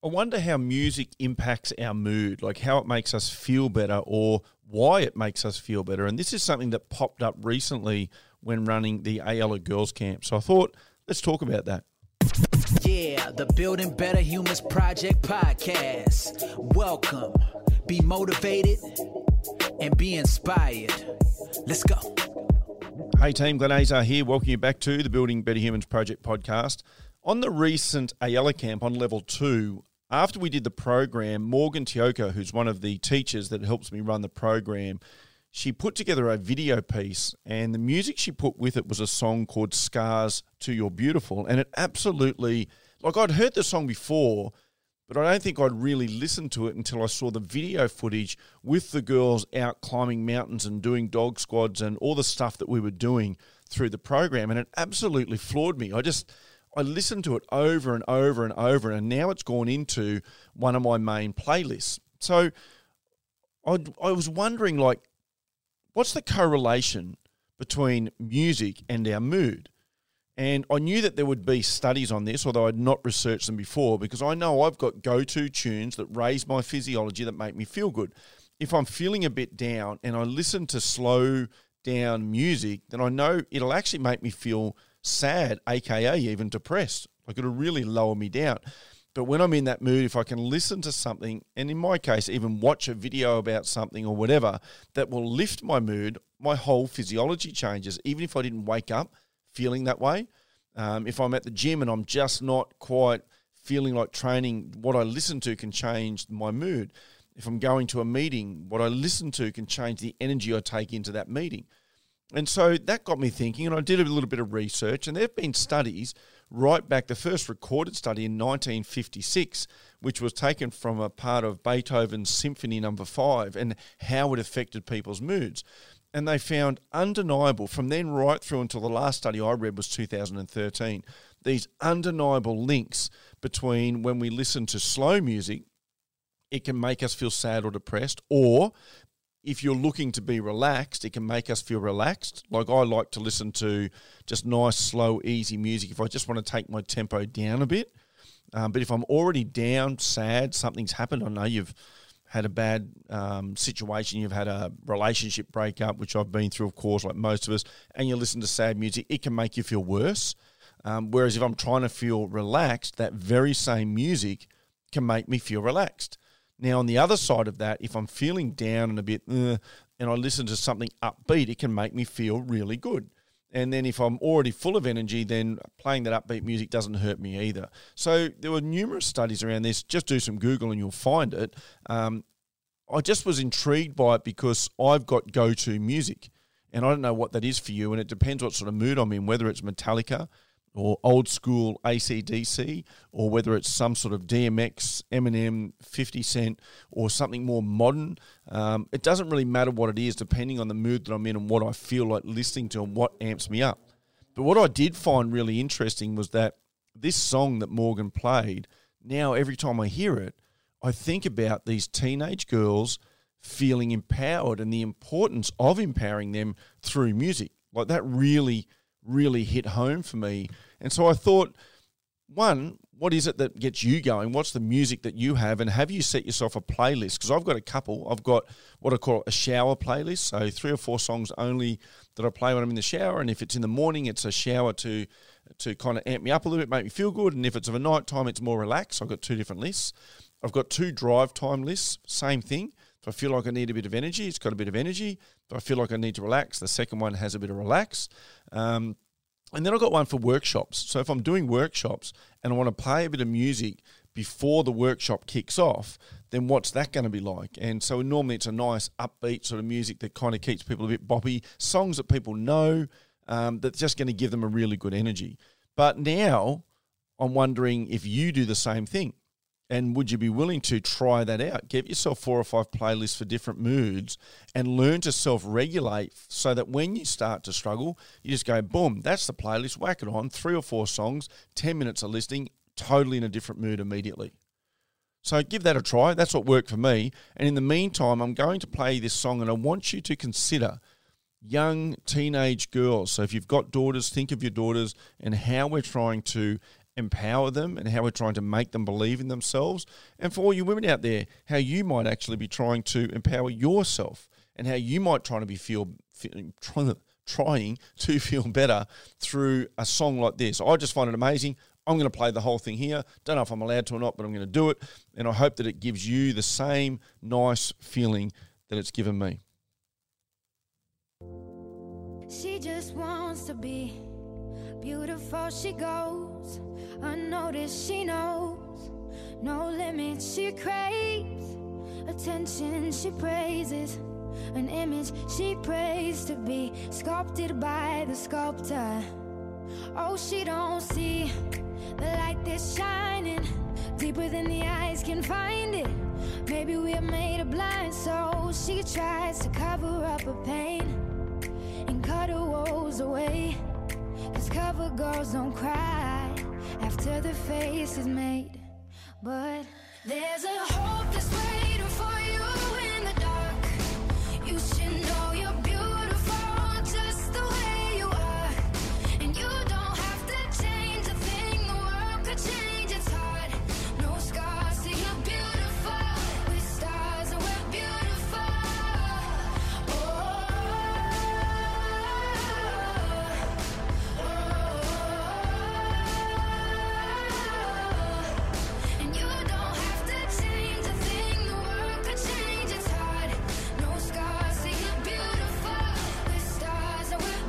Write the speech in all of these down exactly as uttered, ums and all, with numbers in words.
I wonder how music impacts our mood, like how it makes us feel better or why it makes us feel better. And this is something that popped up recently when running the Ayala Girls Camp. So I thought, let's talk about that. Yeah, the Building Better Humans Project podcast. Welcome. Be motivated and be inspired. Let's go. Hey team, Glenn Azar here. Welcome you back to the Building Better Humans Project podcast. On the recent Ayala Camp on level two, after we did the program, Morgan Tioka, who's one of the teachers that helps me run the program, she put together a video piece, and the music she put with it was a song called Scars to Your Beautiful. And it absolutely, like I'd heard the song before, but I don't think I'd really listened to it until I saw the video footage with the girls out climbing mountains and doing dog squads and all the stuff that we were doing through the program. And it absolutely floored me. I just... I listened to it over and over and over, and now it's gone into one of my main playlists. So I, I was wondering, like, what's the correlation between music and our mood? And I knew that there would be studies on this, although I'd not researched them before, because I know I've got go-to tunes that raise my physiology that make me feel good. If I'm feeling a bit down and I listen to slow down music, then I know it'll actually make me feel sad, aka even depressed. Like it'll really lower me down. But when I'm in that mood, if I can listen to something, and in my case, even watch a video about something or whatever, that will lift my mood, my whole physiology changes, even if I didn't wake up feeling that way. Um, if I'm at the gym and I'm just not quite feeling like training, what I listen to can change my mood. If I'm going to a meeting, what I listen to can change the energy I take into that meeting. And so that got me thinking, and I did a little bit of research, and there have been studies right back, the first recorded study in nineteen fifty-six, which was taken from a part of Beethoven's Symphony Number Five and how it affected people's moods. And they found undeniable, from then right through until the last study I read was two thousand thirteen, these undeniable links between when we listen to slow music, it can make us feel sad or depressed, or if you're looking to be relaxed, it can make us feel relaxed. Like I like to listen to just nice, slow, easy music if I just want to take my tempo down a bit. Um, but if I'm already down, sad, something's happened, I know you've had a bad um, situation, you've had a relationship breakup, which I've been through, of course, like most of us, and you listen to sad music, it can make you feel worse. Um, whereas if I'm trying to feel relaxed, that very same music can make me feel relaxed. Now, on the other side of that, if I'm feeling down and a bit, uh, and I listen to something upbeat, it can make me feel really good. And then if I'm already full of energy, then playing that upbeat music doesn't hurt me either. So there were numerous studies around this. Just do some Google and you'll find it. Um, I just was intrigued by it because I've got go-to music, and I don't know what that is for you, and it depends what sort of mood I'm in, whether it's Metallica or old school A C D C, or whether it's some sort of D M X, Eminem, fifty Cent, or something more modern. Um, it doesn't really matter what it is, depending on the mood that I'm in and what I feel like listening to and what amps me up. But what I did find really interesting was that this song that Morgan played, now every time I hear it, I think about these teenage girls feeling empowered and the importance of empowering them through music. Like that really... really hit home for me. And so I thought, one, what is it that gets you going? What's the music that you have? And have you set yourself a playlist? Because I've got a couple. I've got what I call a shower playlist, so three or four songs only that I play when I'm in the shower. And if it's in the morning, it's a shower to to kind of amp me up a little bit, make me feel good. And if it's of a night time, it's more relaxed. I've got two different lists. I've got two drive time lists, same thing. If I feel like I need a bit of energy, it's got a bit of energy. If I feel like I need to relax, the second one has a bit of relax. Um, and then I've got one for workshops. So if I'm doing workshops and I want to play a bit of music before the workshop kicks off, then what's that going to be like? And so normally it's a nice upbeat sort of music that kind of keeps people a bit boppy, songs that people know, um, that's just going to give them a really good energy. But now I'm wondering if you do the same thing. And would you be willing to try that out? Get yourself four or five playlists for different moods and learn to self-regulate so that when you start to struggle, you just go, boom, that's the playlist, whack it on, three or four songs, ten minutes of listening, totally in a different mood immediately. So give that a try. That's what worked for me. And in the meantime, I'm going to play this song, and I want you to consider young teenage girls. So if you've got daughters, think of your daughters and how we're trying to empower them and how we're trying to make them believe in themselves. And for all you women out there, how you might actually be trying to empower yourself and how you might try to be feel, feel trying, trying to feel better through a song like this. I just find it amazing. I'm going to play the whole thing here. Don't know if I'm allowed to or not, but I'm going to do it. And I hope that it gives you the same nice feeling that it's given me. She just wants to be beautiful. She goes unnoticed. She knows no limits. She craves attention. She praises an image. She prays to be sculpted by the sculptor. Oh, she don't see the light that's shining deeper than the eyes can find it. Maybe we're made of blind, so she tries to cover up her pain and cut her woes away. Cause cover girls don't cry after the face is made. But there's a hope that's waiting for you in the dark. You should know you're beautiful just the way you are. And you don't have to change a thing, the world could change, it's hard. No scars, see you're beautiful. With stars and we're beautiful. Oh, and you don't have to change a thing, the world could change, it's hard. No scars, see you're beautiful. With stars and we're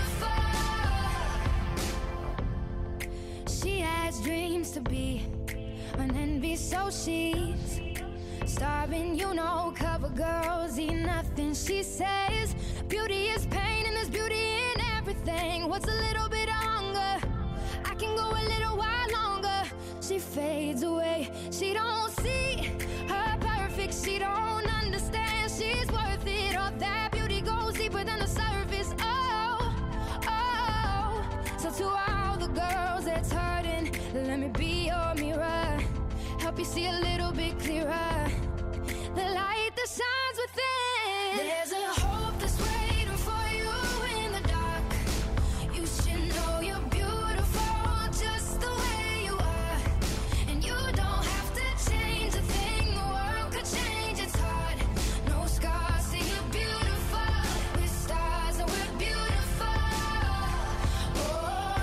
beautiful. She has dreams to be an envy, so she's starving, you know. Cover girls eat nothing. She says beauty is pain and there's beauty in everything. What's a little bit of hunger? I can go a little while longer. She fades away. She don't see her perfect. She don't understand she's worth it. All that beauty goes deeper than the surface. Oh, oh. So to all the girls that's hurting, let me be your mirror. Help you see a little bit clearer. The light that shines within. There's a hope that's waiting for you in the dark. You should know you're beautiful just the way you are. And you don't have to change a thing, the world could change, it's hard. No scars, see you're beautiful. With stars and we're beautiful. Oh,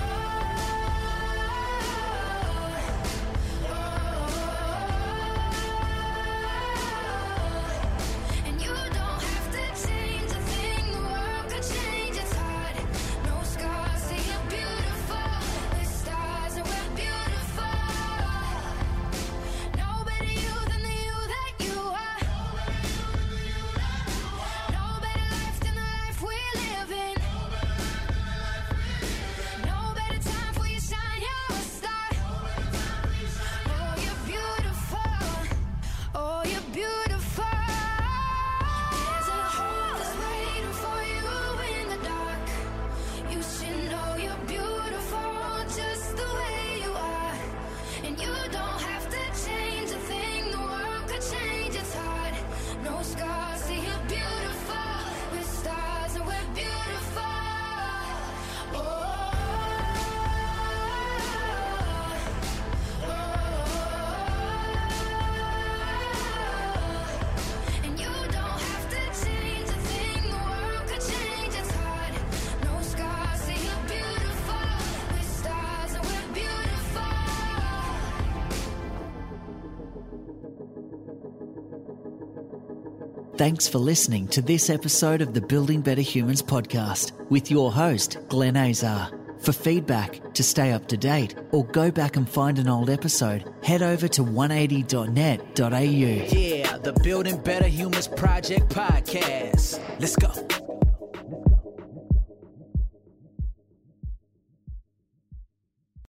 and you don't have to change a thing, the world could change, it's hard. No scars, see you're beautiful. With stars and we're beautiful. No better you than the you that you are. No better life than the life we live in. No better time for you shine, you're a star. Oh, you're beautiful. Oh, you're beautiful. There's a hope that's waiting for you in the dark. You should know you're beautiful just the way you are. And you don't have to change a thing, the world could change, it's hard. No scars, see you're beautiful. With stars and we're beautiful. Oh, and you don't have to change a thing, the world could change, it's hard. No scars, see you're beautiful. With stars and we're beautiful. Thanks for listening to this episode of the Building Better Humans podcast with your host, Glenn Azar. For feedback, to stay up to date, or go back and find an old episode, head over to one eighty dot net dot a u. Yeah, the Building Better Humans Project podcast. Let's go.